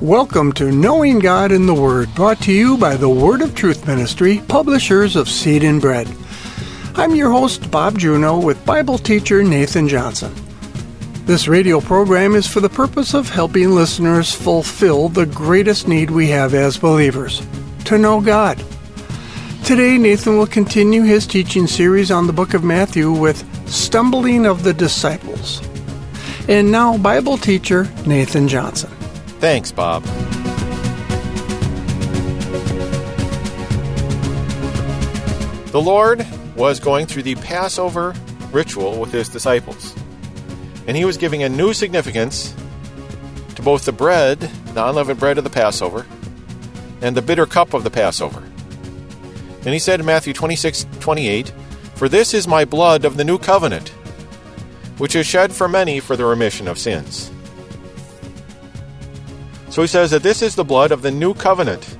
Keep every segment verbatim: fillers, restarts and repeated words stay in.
Welcome to Knowing God in the Word, brought to you by the Word of Truth Ministry, publishers of Seed and Bread. I'm your host, Bob Juneau, with Bible teacher Nathan Johnson. This radio program is for the purpose of helping listeners fulfill the greatest need we have as believers, to know God. Today, Nathan will continue his teaching series on the book of Matthew with Stumbling of the Disciples. And now, Bible teacher Nathan Johnson. Thanks, Bob. The Lord was going through the Passover ritual with his disciples, and he was giving a new significance to both the bread, the unleavened bread of the Passover, and the bitter cup of the Passover. And he said in Matthew twenty-six twenty-eight, "For this is my blood of the new covenant, which is shed for many for the remission of sins." So he says that this is the blood of the new covenant.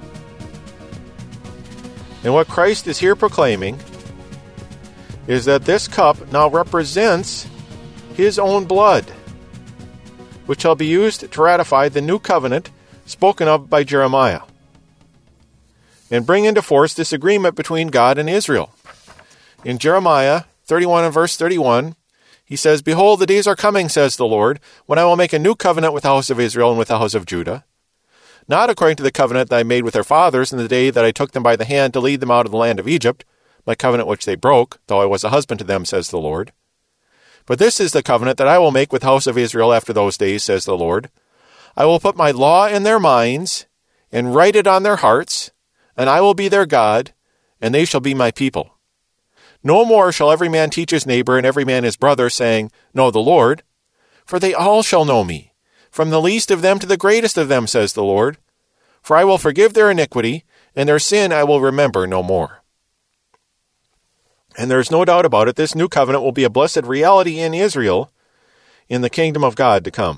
And what Christ is here proclaiming is that this cup now represents his own blood, which shall be used to ratify the new covenant spoken of by Jeremiah, and bring into force this agreement between God and Israel. In Jeremiah thirty-one and verse thirty-one, he says, "Behold, the days are coming, says the Lord, when I will make a new covenant with the house of Israel and with the house of Judah, not according to the covenant that I made with their fathers in the day that I took them by the hand to lead them out of the land of Egypt, my covenant which they broke, though I was a husband to them, says the Lord. But this is the covenant that I will make with the house of Israel after those days, says the Lord. I will put my law in their minds and write it on their hearts, and I will be their God, and they shall be my people. No more shall every man teach his neighbor and every man his brother, saying, Know the Lord, for they all shall know me, from the least of them to the greatest of them, says the Lord. For I will forgive their iniquity, and their sin I will remember no more." And there is no doubt about it, this new covenant will be a blessed reality in Israel in the kingdom of God to come.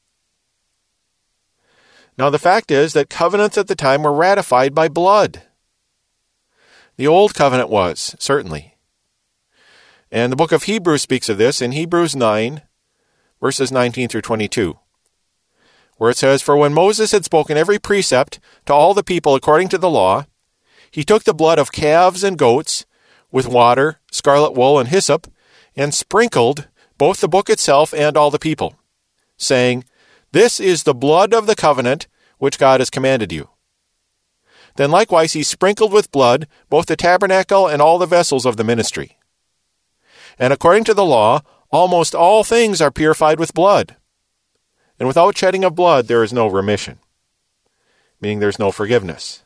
Now the fact is that covenants at the time were ratified by blood. The old covenant was, certainly. And the book of Hebrews speaks of this in Hebrews nine, verses nineteen through twenty-two, where it says, "For when Moses had spoken every precept to all the people according to the law, he took the blood of calves and goats with water, scarlet wool, and hyssop, and sprinkled both the book itself and all the people, saying, This is the blood of the covenant which God has commanded you. Then likewise he sprinkled with blood both the tabernacle and all the vessels of the ministry. And according to the law, almost all things are purified with blood. And without shedding of blood, there is no remission," meaning there's no forgiveness.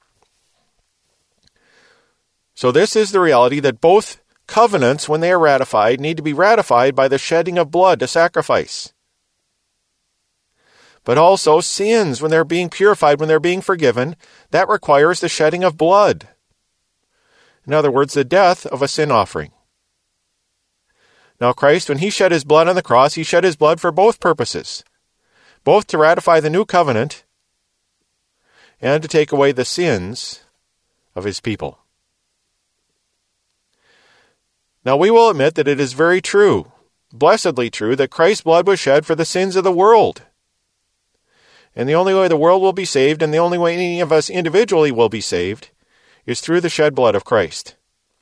So this is the reality that both covenants, when they are ratified, need to be ratified by the shedding of blood to sacrifice. But also sins, when they're being purified, when they're being forgiven, that requires the shedding of blood. In other words, the death of a sin offering. Now Christ, when he shed his blood on the cross, he shed his blood for both purposes, both to ratify the new covenant and to take away the sins of his people. Now we will admit that it is very true, blessedly true, that Christ's blood was shed for the sins of the world. And the only way the world will be saved, and the only way any of us individually will be saved, is through the shed blood of Christ.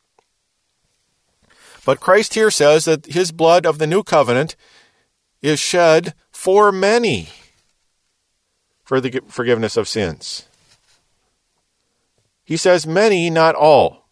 But Christ here says that his blood of the new covenant is shed for many for the forgiveness of sins. He says many, not all.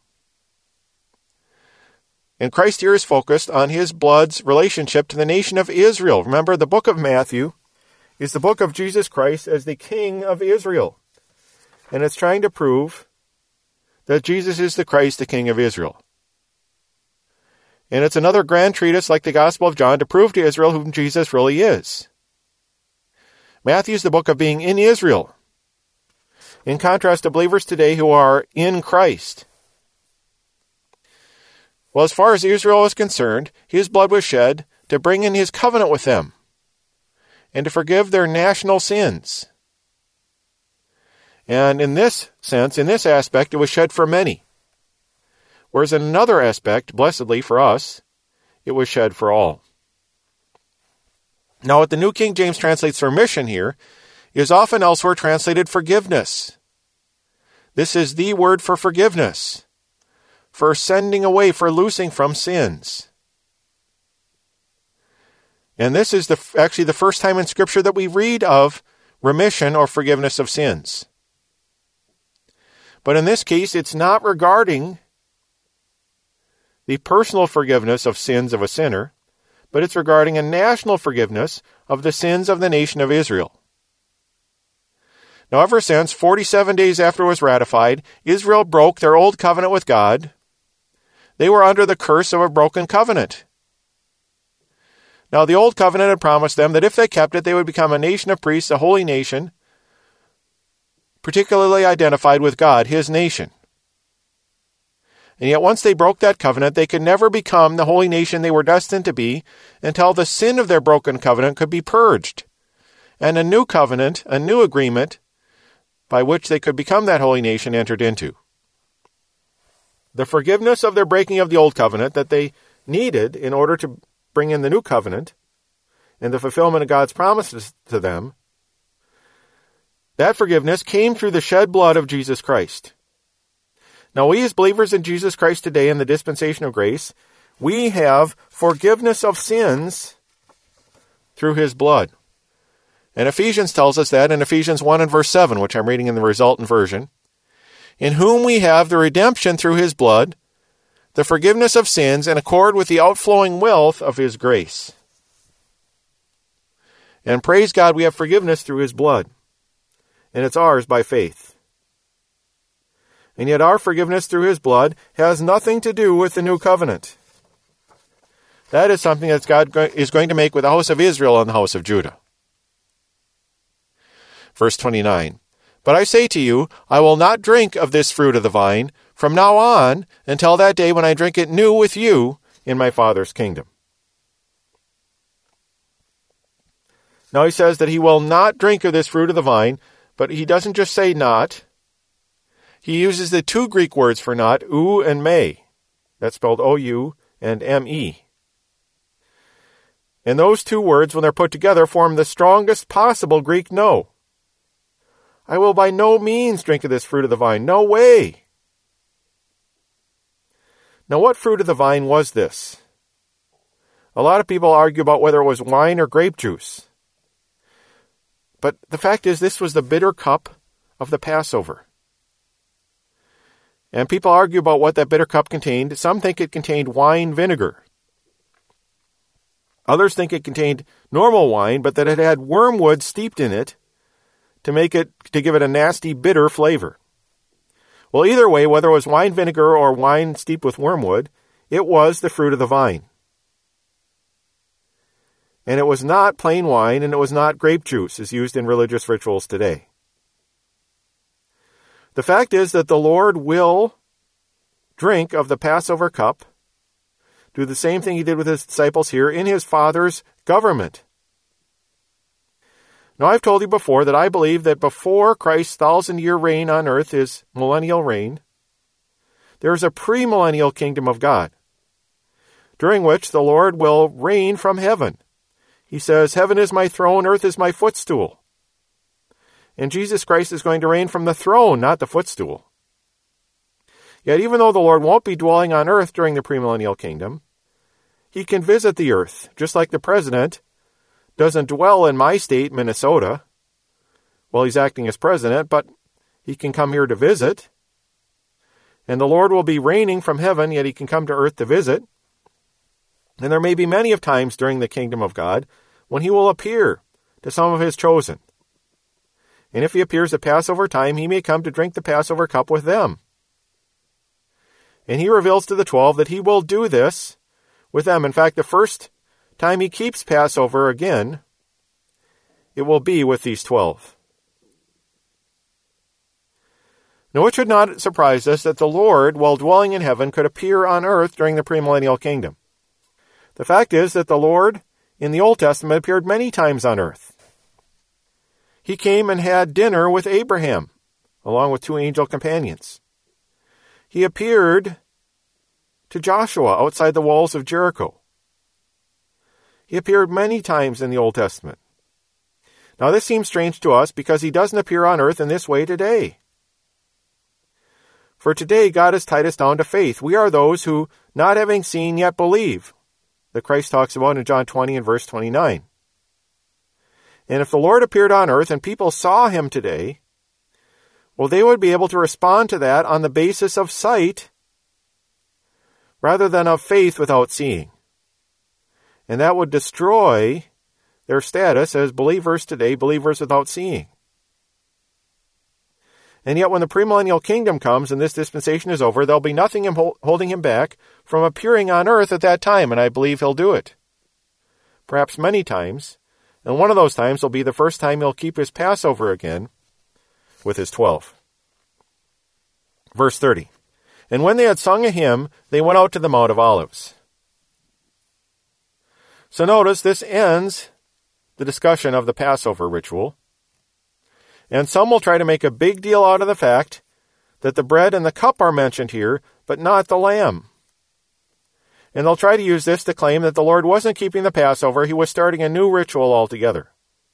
And Christ here is focused on his blood's relationship to the nation of Israel. Remember, the book of Matthew is the book of Jesus Christ as the King of Israel. And it's trying to prove that Jesus is the Christ, the King of Israel. And it's another grand treatise like the Gospel of John to prove to Israel whom Jesus really is. Matthew is the book of being in Israel, in contrast to believers today who are in Christ. Well, as far as Israel is concerned, his blood was shed to bring in his covenant with them and to forgive their national sins. And in this sense, in this aspect, it was shed for many. Whereas in another aspect, blessedly for us, it was shed for all. Now, what the New King James translates for mission here is often elsewhere translated forgiveness. This is the word for forgiveness, for sending away, for loosing from sins. And this is the actually the first time in Scripture that we read of remission or forgiveness of sins. But in this case, it's not regarding the personal forgiveness of sins of a sinner, but it's regarding a national forgiveness of the sins of the nation of Israel. Now, ever since, forty-seven days after it was ratified, Israel broke their old covenant with God. They were under the curse of a broken covenant. Now, the old covenant had promised them that if they kept it, they would become a nation of priests, a holy nation, particularly identified with God, his nation. And yet once they broke that covenant, they could never become the holy nation they were destined to be until the sin of their broken covenant could be purged, and a new covenant, a new agreement, by which they could become that holy nation entered into. The forgiveness of their breaking of the old covenant that they needed in order to bring in the new covenant and the fulfillment of God's promises to them, that forgiveness came through the shed blood of Jesus Christ. Now, we as believers in Jesus Christ today in the dispensation of grace, we have forgiveness of sins through his blood. And Ephesians tells us that in Ephesians one and verse seven, which I'm reading in the resultant version, in whom we have the redemption through his blood, the forgiveness of sins in accord with the outflowing wealth of his grace. And praise God, we have forgiveness through his blood, and it's ours by faith. And yet our forgiveness through his blood has nothing to do with the new covenant. That is something that God is going to make with the house of Israel and the house of Judah. Verse twenty-nine, but I say to you, I will not drink of this fruit of the vine from now on until that day when I drink it new with you in my Father's kingdom. Now he says that he will not drink of this fruit of the vine, but he doesn't just say not. He uses the two Greek words for not, ou and me. That's spelled O U and M E. And those two words, when they're put together, form the strongest possible Greek no. I will by no means drink of this fruit of the vine. No way. Now, what fruit of the vine was this? A lot of people argue about whether it was wine or grape juice. But the fact is, this was the bitter cup of the Passover. And people argue about what that bitter cup contained. Some think it contained wine vinegar. Others think it contained normal wine, but that it had wormwood steeped in it to make it, to give it a nasty, bitter flavor. Well, either way, whether it was wine vinegar or wine steeped with wormwood, it was the fruit of the vine. And it was not plain wine, and it was not grape juice, as used in religious rituals today. The fact is that the Lord will drink of the Passover cup, do the same thing he did with his disciples here, in his Father's government. Now, I've told you before that I believe that before Christ's thousand-year reign on earth, his millennial reign, there is a premillennial kingdom of God, during which the Lord will reign from heaven. He says, heaven is my throne, earth is my footstool. And Jesus Christ is going to reign from the throne, not the footstool. Yet even though the Lord won't be dwelling on earth during the premillennial kingdom, he can visit the earth, just like the president doesn't dwell in my state, Minnesota, while he's acting as president, but he can come here to visit. And the Lord will be reigning from heaven, yet he can come to earth to visit. And there may be many of times during the kingdom of God when he will appear to some of his chosen. And if he appears at Passover time, he may come to drink the Passover cup with them. And he reveals to the twelve that he will do this with them. In fact, the first time he keeps Passover again, it will be with these twelve. Now, it should not surprise us that the Lord, while dwelling in heaven, could appear on earth during the premillennial kingdom. The fact is that the Lord, in the Old Testament, appeared many times on earth. He came and had dinner with Abraham, along with two angel companions. He appeared to Joshua outside the walls of Jericho. He appeared many times in the Old Testament. Now this seems strange to us because he doesn't appear on earth in this way today. For today God has tied us down to faith. We are those who, not having seen, yet believe, that Christ talks about in John twenty and verse twenty-nine. And if the Lord appeared on earth and people saw him today, well, they would be able to respond to that on the basis of sight rather than of faith without seeing. And that would destroy their status as believers today, believers without seeing. And yet when the premillennial kingdom comes and this dispensation is over, there'll be nothing holding him back from appearing on earth at that time, and I believe he'll do it. Perhaps many times, and one of those times will be the first time he'll keep his Passover again with his twelve. Verse thirty. And when they had sung a hymn, they went out to the Mount of Olives. So notice this ends the discussion of the Passover ritual. And some will try to make a big deal out of the fact that the bread and the cup are mentioned here, but not the lamb. And they'll try to use this to claim that the Lord wasn't keeping the Passover, he was starting a new ritual altogether.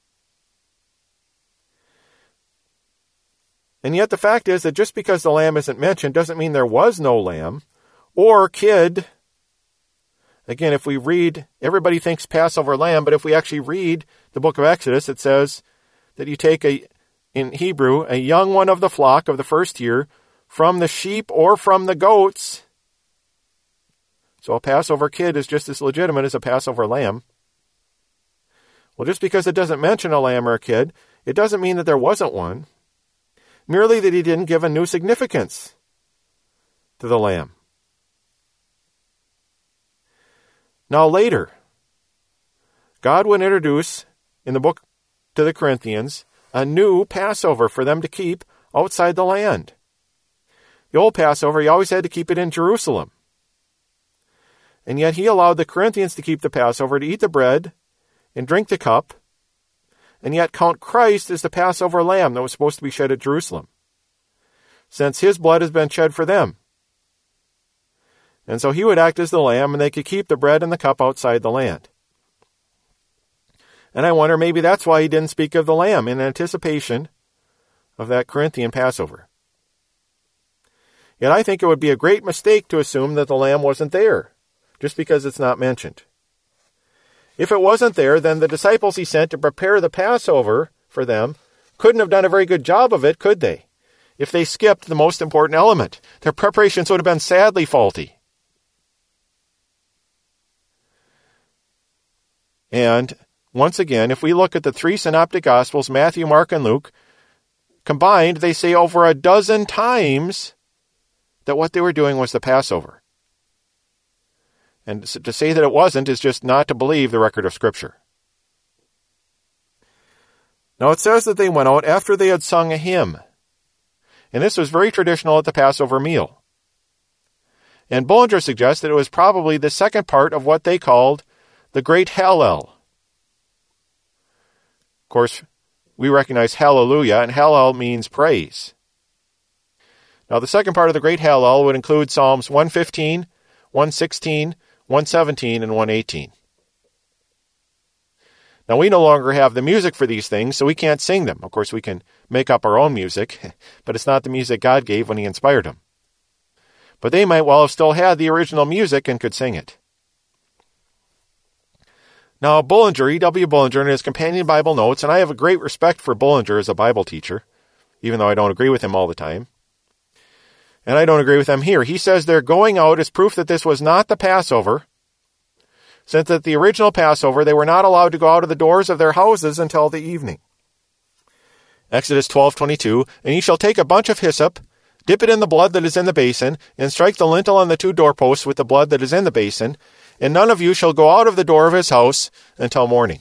And yet the fact is that just because the lamb isn't mentioned doesn't mean there was no lamb or kid. Again, if we read, everybody thinks Passover lamb, but if we actually read the book of Exodus, it says that you take a, in Hebrew, a young one of the flock of the first year from the sheep or from the goats. So a Passover kid is just as legitimate as a Passover lamb. Well, just because it doesn't mention a lamb or a kid, it doesn't mean that there wasn't one. Merely that he didn't give a new significance to the lamb. Now later, God would introduce in the book to the Corinthians a new Passover for them to keep outside the land. The old Passover, he always had to keep it in Jerusalem. And yet he allowed the Corinthians to keep the Passover, to eat the bread and drink the cup, and yet count Christ as the Passover lamb that was supposed to be shed at Jerusalem, since his blood has been shed for them. And so he would act as the lamb, and they could keep the bread and the cup outside the land. And I wonder, maybe that's why he didn't speak of the lamb in anticipation of that Corinthian Passover. Yet I think it would be a great mistake to assume that the lamb wasn't there, just because it's not mentioned. If it wasn't there, then the disciples he sent to prepare the Passover for them couldn't have done a very good job of it, could they? If they skipped the most important element, their preparations would have been sadly faulty. And once again, if we look at the three synoptic Gospels, Matthew, Mark, and Luke, combined, they say over a dozen times that what they were doing was the Passover. And to say that it wasn't is just not to believe the record of Scripture. Now it says that they went out after they had sung a hymn. And this was very traditional at the Passover meal. And Bullinger suggests that it was probably the second part of what they called the Great Hallel. Of course, we recognize Hallelujah, and Hallel means praise. Now the second part of the Great Hallel would include Psalms one fifteen, one sixteen, one seventeen, and one eighteen. Now, we no longer have the music for these things, so we can't sing them. Of course, we can make up our own music, but it's not the music God gave when he inspired them. But they might well have still had the original music and could sing it. Now, Bullinger, E W Bullinger, in his companion Bible notes, and I have a great respect for Bullinger as a Bible teacher, even though I don't agree with him all the time. And I don't agree with him here. He says they're going out as proof that this was not the Passover, since at the original Passover they were not allowed to go out of the doors of their houses until the evening. Exodus twelve twenty-two, and ye shall take a bunch of hyssop, dip it in the blood that is in the basin, and strike the lintel on the two doorposts with the blood that is in the basin, and none of you shall go out of the door of his house until morning.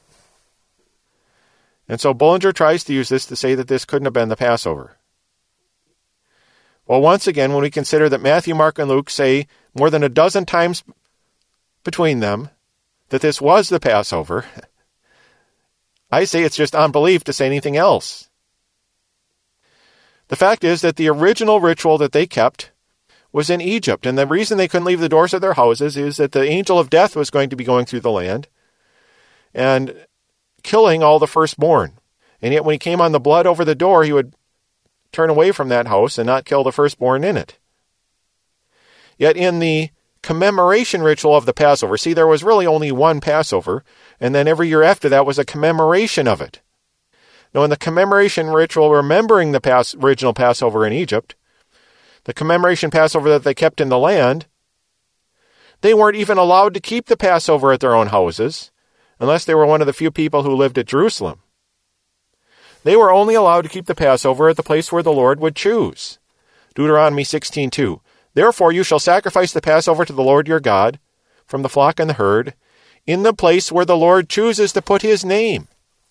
And so Bullinger tries to use this to say that this couldn't have been the Passover. Well, once again, when we consider that Matthew, Mark, and Luke say more than a dozen times between them that this was the Passover, I say it's just unbelief to say anything else. The fact is that the original ritual that they kept was in Egypt, and the reason they couldn't leave the doors of their houses is that the angel of death was going to be going through the land and killing all the firstborn. And yet when he came on the blood over the door, he would turn away from that house and not kill the firstborn in it. Yet in the commemoration ritual of the Passover, see, there was really only one Passover, and then every year after that was a commemoration of it. Now, in the commemoration ritual remembering the Pas- original Passover in Egypt, the commemoration Passover that they kept in the land, they weren't even allowed to keep the Passover at their own houses, unless they were one of the few people who lived at Jerusalem. They were only allowed to keep the Passover at the place where the Lord would choose. Deuteronomy sixteen two. Therefore you shall sacrifice the Passover to the Lord your God, from the flock and the herd, in the place where the Lord chooses to put his name.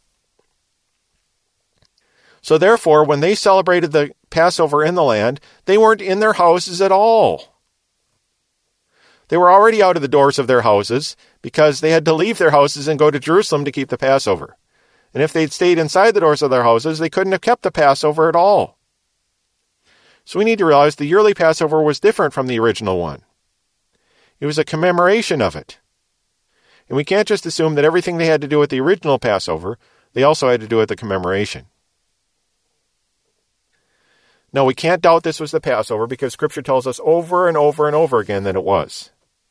So therefore, when they celebrated the Passover in the land, they weren't in their houses at all. They were already out of the doors of their houses because they had to leave their houses and go to Jerusalem to keep the Passover. And if they'd stayed inside the doors of their houses, they couldn't have kept the Passover at all. So we need to realize the yearly Passover was different from the original one. It was a commemoration of it. And we can't just assume that everything they had to do with the original Passover, they also had to do with the commemoration. No, we can't doubt this was the Passover because Scripture tells us over and over and over again that it was.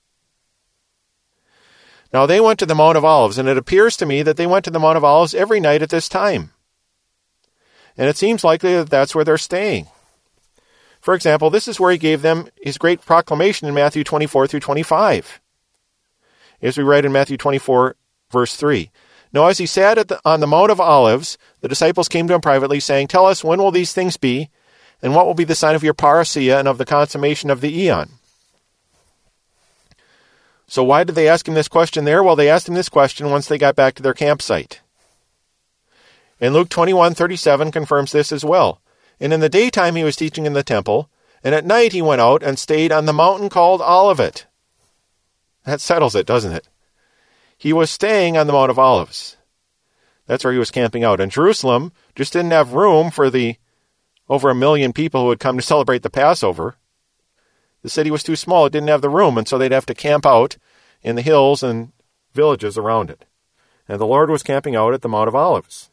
Now, they went to the Mount of Olives, and it appears to me that they went to the Mount of Olives every night at this time. And it seems likely that that's where they're staying. For example, this is where he gave them his great proclamation in Matthew twenty-four through twenty-five. As we read in Matthew twenty-four, verse three. Now, as he sat at the, on the Mount of Olives, the disciples came to him privately, saying, Tell us, when will these things be? And what will be the sign of your parousia and of the consummation of the eon? So why did they ask him this question there? Well, they asked him this question once they got back to their campsite. And Luke twenty-one thirty-seven confirms this as well. And in the daytime he was teaching in the temple, and at night he went out and stayed on the mountain called Olivet. That settles it, doesn't it? He was staying on the Mount of Olives. That's where he was camping out. And Jerusalem just didn't have room for the over a million people who would come to celebrate the Passover. The city was too small. It didn't have the room, and so they'd have to camp out in the hills and villages around it. And the Lord was camping out at the Mount of Olives.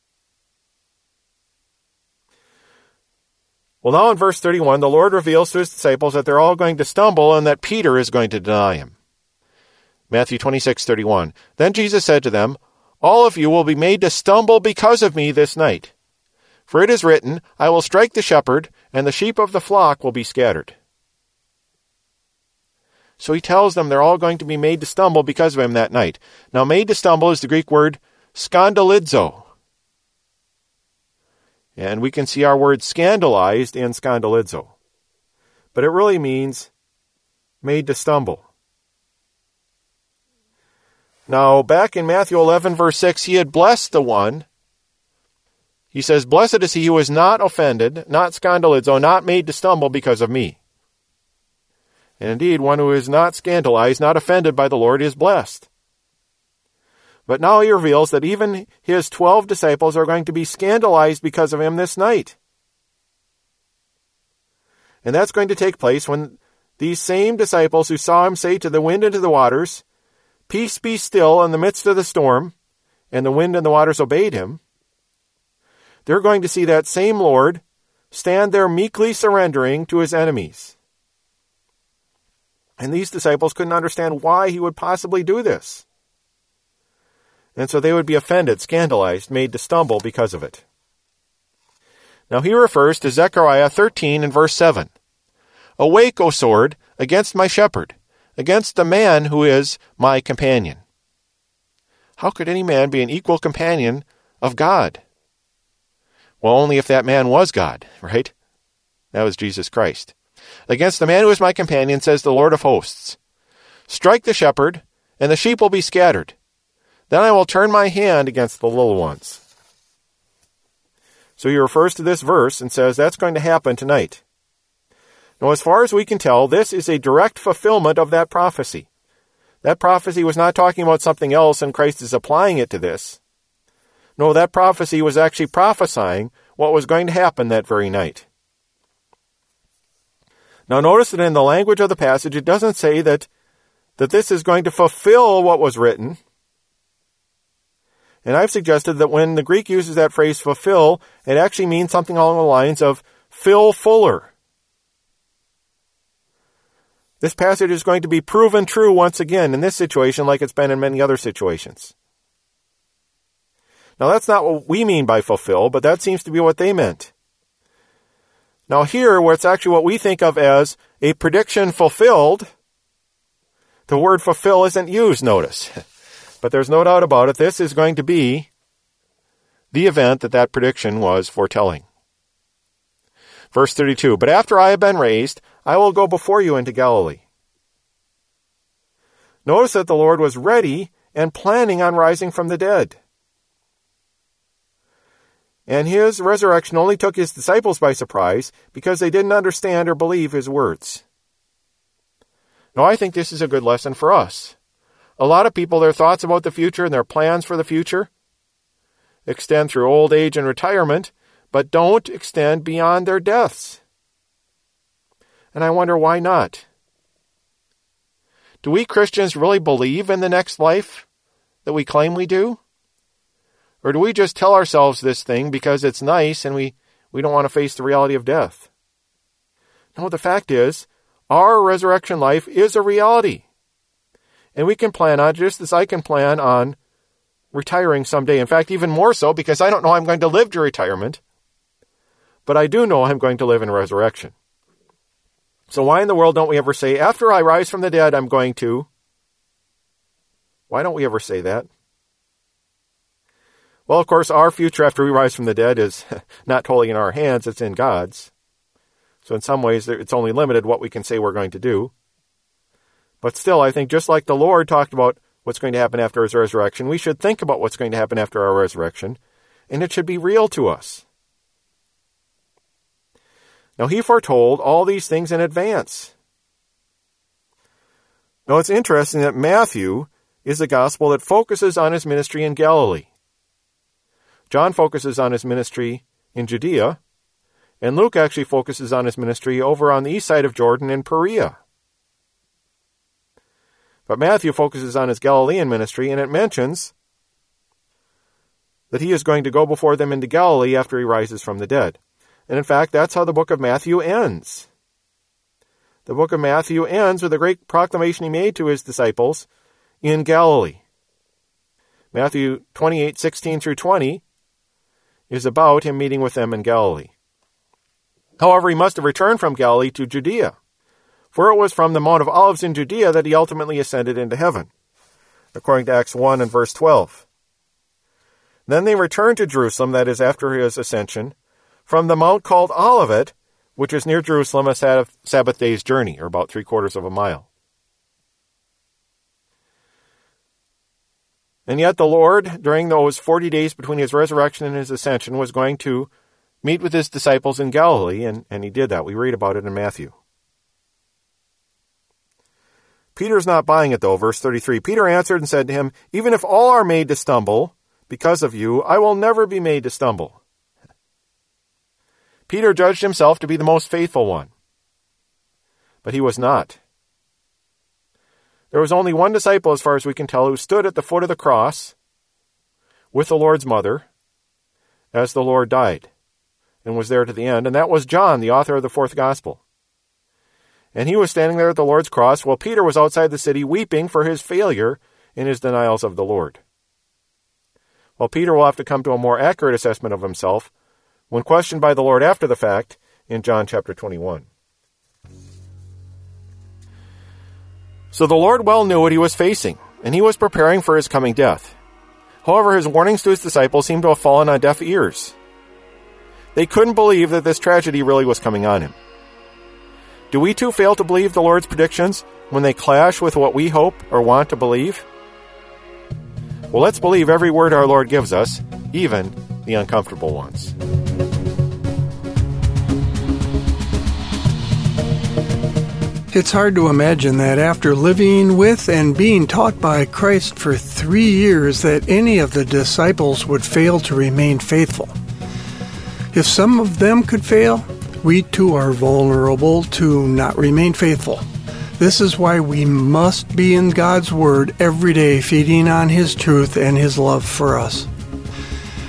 Well, now in verse thirty-one, the Lord reveals to his disciples that they're all going to stumble and that Peter is going to deny him. Matthew twenty-six thirty-one. Then Jesus said to them, All of you will be made to stumble because of me this night. For it is written, I will strike the shepherd, and the sheep of the flock will be scattered. So he tells them they're all going to be made to stumble because of him that night. Now, made to stumble is the Greek word skandalizo. And we can see our word scandalized in scandalizo. But it really means made to stumble. Now, back in Matthew eleven, verse six, he had blessed the one. He says, Blessed is he who is not offended, not scandalizo, not made to stumble because of me. And indeed, one who is not scandalized, not offended by the Lord is blessed. But now he reveals that even his twelve disciples are going to be scandalized because of him this night. And that's going to take place when these same disciples who saw him say to the wind and to the waters, Peace be still in the midst of the storm, and the wind and the waters obeyed him, they're going to see that same Lord stand there meekly surrendering to his enemies. And these disciples couldn't understand why he would possibly do this. And so they would be offended, scandalized, made to stumble because of it. Now he refers to Zechariah thirteen and verse seven. Awake, O sword, against my shepherd, against the man who is my companion. How could any man be an equal companion of God? Well, only if that man was God, right? That was Jesus Christ. Against the man who is my companion, says the Lord of hosts. Strike the shepherd, and the sheep will be scattered. Then I will turn my hand against the little ones. So he refers to this verse and says that's going to happen tonight. Now, as far as we can tell, this is a direct fulfillment of that prophecy. That prophecy was not talking about something else, and Christ is applying it to this. No, that prophecy was actually prophesying what was going to happen that very night. Now, notice that in the language of the passage, it doesn't say that, that this is going to fulfill what was written. And I've suggested that when the Greek uses that phrase fulfill, it actually means something along the lines of fill fuller. This passage is going to be proven true once again in this situation like it's been in many other situations. Now that's not what we mean by fulfill, but that seems to be what they meant. Now here, where it's actually what we think of as a prediction fulfilled, the word fulfill isn't used, notice. But there's no doubt about it, this is going to be the event that that prediction was foretelling. Verse thirty-two, but after I have been raised, I will go before you into Galilee. Notice that the Lord was ready and planning on rising from the dead. And his resurrection only took his disciples by surprise because they didn't understand or believe his words. Now, I think this is a good lesson for us. A lot of people, their thoughts about the future and their plans for the future extend through old age and retirement, but don't extend beyond their deaths. And I wonder why not? Do we Christians really believe in the next life that we claim we do? Or do we just tell ourselves this thing because it's nice and we, we don't want to face the reality of death? No, the fact is, our resurrection life is a reality. And we can plan on, just as I can plan on retiring someday. In fact, even more so, because I don't know I'm going to live to retirement. But I do know I'm going to live in resurrection. So why in the world don't we ever say, after I rise from the dead, I'm going to? Why don't we ever say that? Well, of course, our future after we rise from the dead is not totally in our hands, it's in God's. So in some ways, it's only limited what we can say we're going to do. But still, I think just like the Lord talked about what's going to happen after his resurrection, we should think about what's going to happen after our resurrection, and it should be real to us. Now, he foretold all these things in advance. Now, it's interesting that Matthew is the gospel that focuses on his ministry in Galilee. John focuses on his ministry in Judea, and Luke actually focuses on his ministry over on the east side of Jordan in Perea. But Matthew focuses on his Galilean ministry, and it mentions that he is going to go before them into Galilee after he rises from the dead. And in fact, that's how the book of Matthew ends. The book of Matthew ends with a great proclamation he made to his disciples in Galilee. Matthew twenty-eight, sixteen through twenty is about him meeting with them in Galilee. However, he must have returned from Galilee to Judea, for it was from the Mount of Olives in Judea that he ultimately ascended into heaven, according to Acts one and verse twelve. Then they returned to Jerusalem, that is, after his ascension, from the mount called Olivet, which is near Jerusalem, a Sabbath day's journey, or about three quarters of a mile. And yet the Lord, during those forty days between his resurrection and his ascension, was going to meet with his disciples in Galilee, and, and he did that. We read about it in Matthew. Peter's not buying it, though. Verse thirty-three, Peter answered and said to him, even if all are made to stumble because of you, I will never be made to stumble. Peter judged himself to be the most faithful one, but he was not. There was only one disciple, as far as we can tell, who stood at the foot of the cross with the Lord's mother as the Lord died and was there to the end, and that was John, the author of the fourth gospel. And he was standing there at the Lord's cross while Peter was outside the city weeping for his failure in his denials of the Lord. Well, Peter will have to come to a more accurate assessment of himself when questioned by the Lord after the fact in John chapter twenty-one. So the Lord well knew what he was facing, and he was preparing for his coming death. However, his warnings to his disciples seemed to have fallen on deaf ears. They couldn't believe that this tragedy really was coming on him. Do we too fail to believe the Lord's predictions when they clash with what we hope or want to believe? Well, let's believe every word our Lord gives us, even the uncomfortable ones. It's hard to imagine that after living with and being taught by Christ for three years that any of the disciples would fail to remain faithful. If some of them could fail, we too are vulnerable to not remain faithful. This is why we must be in God's Word every day, feeding on His truth and His love for us.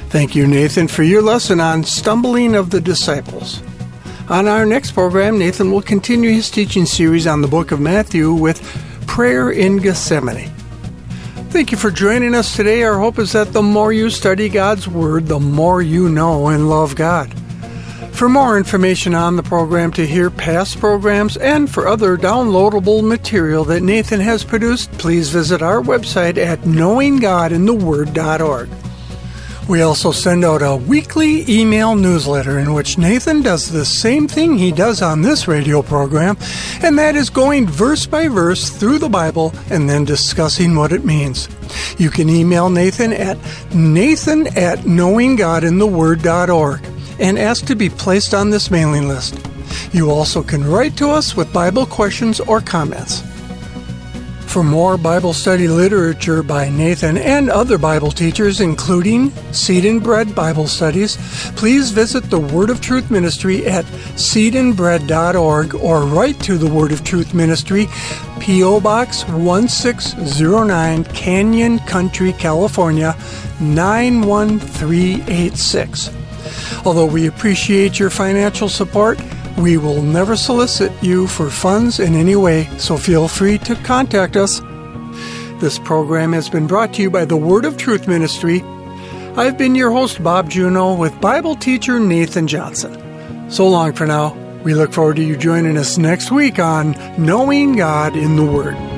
Thank you, Nathan, for your lesson on stumbling of the disciples. On our next program, Nathan will continue his teaching series on the book of Matthew with Prayer in Gethsemane. Thank you for joining us today. Our hope is that the more you study God's Word, the more you know and love God. For more information on the program, to hear past programs, and for other downloadable material that Nathan has produced, please visit our website at knowing god in the word dot org. We also send out a weekly email newsletter in which Nathan does the same thing he does on this radio program, and that is going verse by verse through the Bible and then discussing what it means. You can email Nathan at nathan at knowing god in the word dot org and ask to be placed on this mailing list. You also can write to us with Bible questions or comments. For more Bible study literature by Nathan and other Bible teachers, including Seed and Bread Bible studies, please visit the Word of Truth Ministry at seed and bread dot org or write to the Word of Truth Ministry, P O. Box one six zero nine, Canyon Country, California, nine one three eight six. Although we appreciate your financial support, we will never solicit you for funds in any way, so feel free to contact us. This program has been brought to you by the Word of Truth Ministry. I've been your host, Bob Juneau, with Bible teacher Nathan Johnson. So long for now. We look forward to you joining us next week on Knowing God in the Word.